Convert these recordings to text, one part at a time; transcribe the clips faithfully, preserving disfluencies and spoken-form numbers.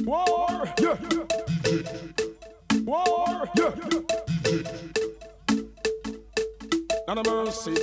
War, yeah. War, yeah. None of mercy.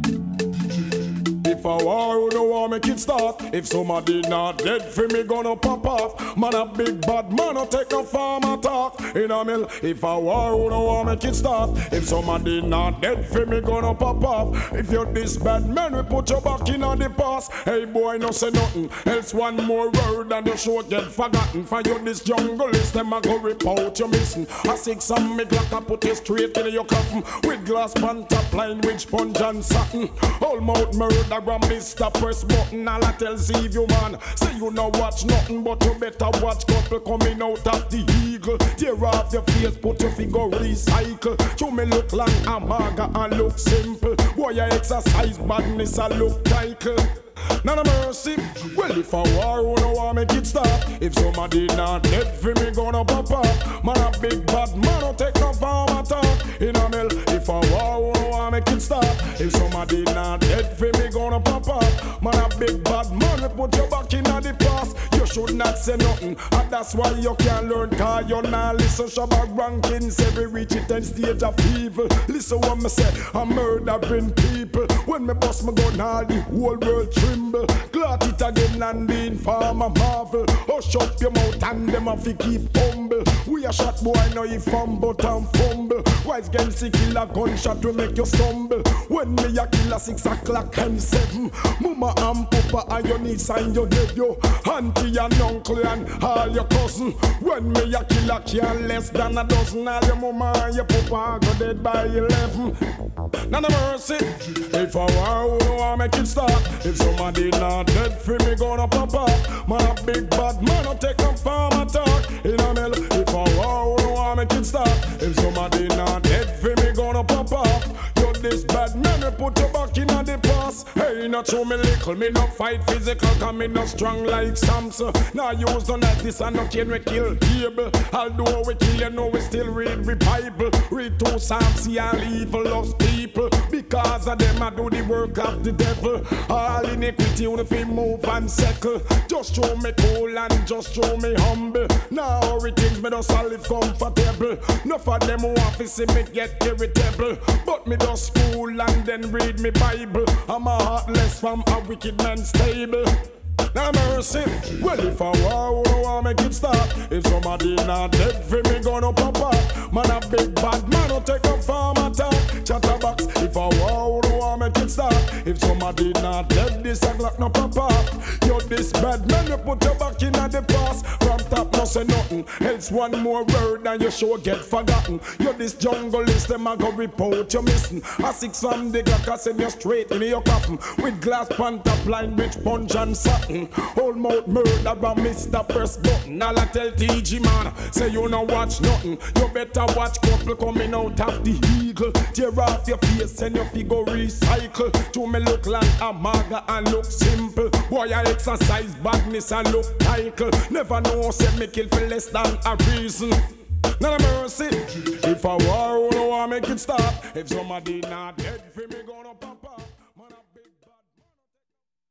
If a war, you don't want make it start. If somebody not dead for me, gonna pop off. Man a big bad man, no take no farm attack. In a mill, if a war, you don't want make it start. If somebody not dead for me, gonna pop off. If you're this bad man, we put you back in on the past. Hey boy, no say nothing. Else one more word and your show get forgotten. For you this jungle is them a go rip out you missing. A six and me glock and put it straight in your coffin. With glass pan top line, with sponge and satin. Whole mouth murder. Mister Press button, all I tell see you man. Say you no watch nothing, but you better watch couple coming out of the eagle. Tear off your face, put your finger recycle. You me look like a maga and look simple. Boy, you exercise badness and look title. None of mercy. Well, if a war, you know I make it stop. If somebody not dead for me, gonna pop up. Man a big bad man, don't take no farm attack. In a mill, if a war, you know I make it stop. If somebody not dead for me, gonna pop up. Man a big bad man, we put you back in the past. You should not say nothing, and that's why you can't learn. Cause you not listen Shabba rankings. Every reach it and stage of evil. Listen what me say, I'm murdering people. When me bust my gun, all the whole world tremble. Glut it again and the informer marvel. Hush up your mouth and them have to keep humble. We a shot boy, now you fumble and fumble. Wise gang see kill a gunshot to make you stumble. When me a kill a six o'clock and seven. Mama and papa and your niece and your nephew. Auntie and uncle and all your cousin. When me a kill a can less than a dozen. All your mama and your papa go dead by eleven. None of mercy. If I war, you know I make it start. If somebody not dead for me, gonna pop up. Man a big bad man, don't take no farm attack. In a mill, if I war, you know I make it start. If somebody not dead for me, gonna pop up. You're this bad man, we put you back in the past. Hey, not show me little, me not fight physical, cause me not strong like Samson. Now use none like this and no can we kill cable. Although we kill you, know we still read the Bible. Read two Psalms, see all evil loves people. Because of them I do the work of the devil. All iniquity, you fi move and settle. Just show me cool and just show me humble. Now everything me just live comfortable. Enough of them want to see me get irritable. But me just cool and then read me Bible. I'm a heartless from a wicked man stable. Now mercy. Well, if I war, you know I make it stop. If somebody not dead for me, gonna pop up. Man a big bad man, don't take a farm attack. Chatterbox. If I war, you know I make it stop. If somebody not dead, this a glock no pop up. You're this bad man, you put your back in the past. From top, no say nothing. Else one more word and your show get forgotten. You're this jungle is them a go report you missing. A six from the glock, I send you straight in your coffin. With glass pan top line, rich punch and satin. Whole mouth murder and Mister Press button. All I tell T G man, say you no watch nothing. You better watch couple coming out of the eagle. Tear off your face and your figure recycle. To me look like a maga and look simple. Boy I exercise badness and look title. Never know say me kill for less than a reason. None of mercy. If I war, you know I make it stop. If somebody not dead for me.